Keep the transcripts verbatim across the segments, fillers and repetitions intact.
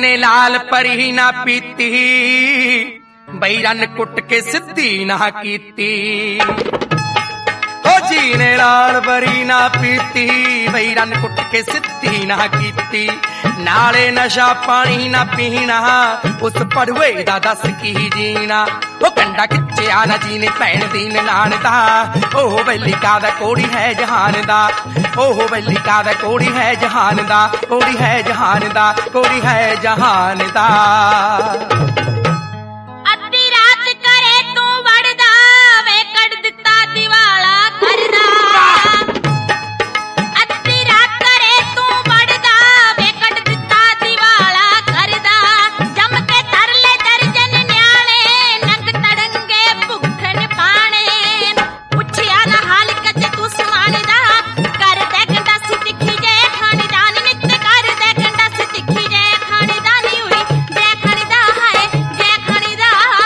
ने लाल परी ना पीती, बई रन कुट के सिद्धी ना कीती। जी ने लाल परी ना पीती, बई रन कुट के सिद्धी ना कीती। नाले नशा पानी ना पीना, उस पड़ुए दा दस की जीना। ओ कंडा खिच्चिया ना जी ने भैन दी ननान दा, ओह वैलिका दा कोड़ी है जहान दा। ओह वैलिका दा कोड़ी है जहान दा, कोड़ी है जहान दा, कोड़ी है जहान दा। अद्धी रात करे तू वड़दा वे कड़ दिता दिवाला करदा। अद्धी रात करे तू वड़दा वे कड़ दिता दिवाला करदा। जम के धर ले दर्जन न्याणे, नंग तड़ंगे भुखन पाणे। पुछिया ना हाल कच तू सुवाणदा, कर दे गंडा सी तिखी जे खानदान नित। कर दे गंडा सी तिखी जे खानदानी हुई जे खानदा है जे खानदा।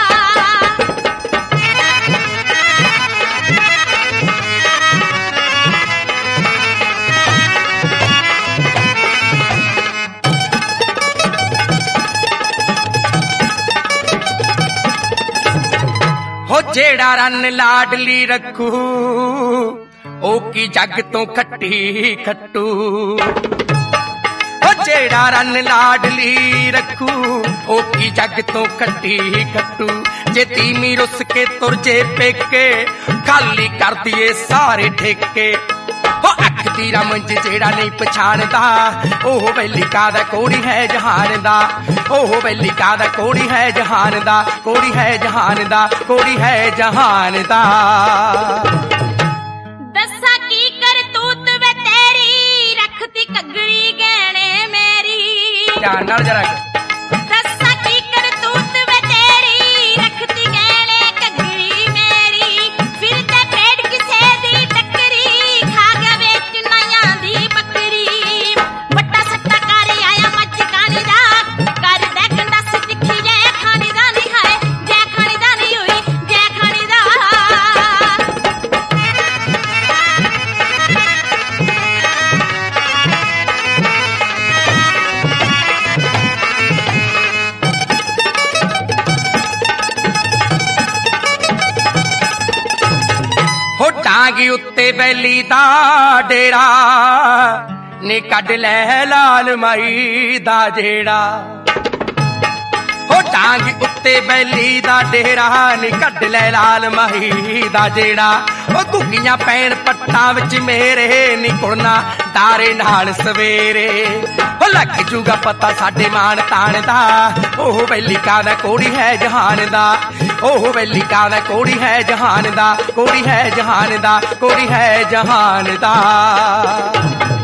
हो जेड़ा रन लाडली रखू, ओ की जग तो खट्टी खट्टू। हो जेड़ा रन लाडली रखू, ओ की जग तो खट्टी खट्टू। जे तीमी रुस के तुर जे पेके, खाली कर दिए सारे ठेके। हो अख दी रमज जेड़ा नहीं पछाणदा, ओह वैलिका दा कोड़ी है जहान दा। ओह वैलिका दा कोड़ी है जहान दा, कोड़ी है जहान दा, कोड़ी है जहान दा। दसा की करतूत वे तेरी, रखती कगड़ी गहने मेरी। ध्यान नाल जरा दसा की करतूत वे तेरी, रखती गहने कगड़ी मेरी। फिर ते पेड़ किसे दी टकरी, खा गया बेच नया दी बकरी। बट्टा सट्टा कर आया मच कानी दा, कर दे गंडा सी तिखी जे खानी दा नहीं है जे खानी दा नहीं हुई जे खानी दा। हो टांगी उत्ते बैली दा डेरा, ने कड लै लाल माई दा जेड़ा। हो टांगी उत्ते बैली दा डेरा, ने कड लै लाल माई दा जेड़ा। ओ घुग्गियां पैण पट्टां विच मेरे, नी कुड़ना तारे नाल सवेरे। हो लग जूगा पता साडे मान तान दा, ओह वैलिका दा कोड़ी है जहान दा। ओह वैलिका दा कोड़ी है जहान दा, कोड़ी है जहान दा, कोड़ी है जहान दा।